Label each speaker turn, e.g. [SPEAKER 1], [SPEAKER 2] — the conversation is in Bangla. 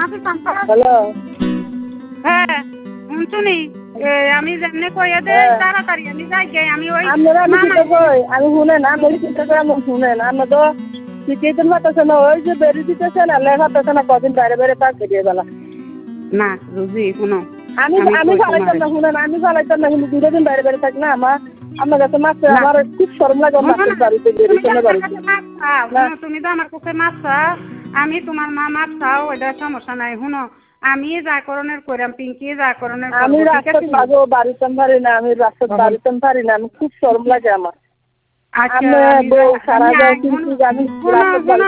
[SPEAKER 1] হ্যালো
[SPEAKER 2] হ্যাঁ শুনছুনি আমি যেমনি কইয়া দে তাড়াতাড়ি আমি যাই গে আমি ওই
[SPEAKER 1] আপনারা আমি চিন্তা কই আমি শুনেন আমি চিন্তা করে আমি শুনেন আমরা তো শিখিয়ে পারতেছে না ওই যে বেরিয়ে দিতেছে না লেখা পারতেছে না কদিন বাইরে বাইরে পাক দিয়ে বেলা
[SPEAKER 2] না রুজি শুনো
[SPEAKER 1] আমি আমি ফালাইতাম না শুনেন আমি ফালাইতাম না কিন্তু দুটো দিন বাইরে বাইরে থাক না আমার কাছে মাছ আমার খুব শরম লাগে মাছের বাড়িতে বেরিয়ে বাড়িতে
[SPEAKER 2] তুমি তো আমার কাছে মাছ চাও আমি তোমার মা মাছ চাও এটা সমস্যা নাই শুনো আমি যা করণের করাম পিঙ্কি যা করণের
[SPEAKER 1] আমি রাস্তা পাবো বাড়িতে পারি না আমি রাস্তা বাড়িতে পারি না আমি খুব শরম লাগে আমার আমি বউ সারা যায় কিন্তু আমি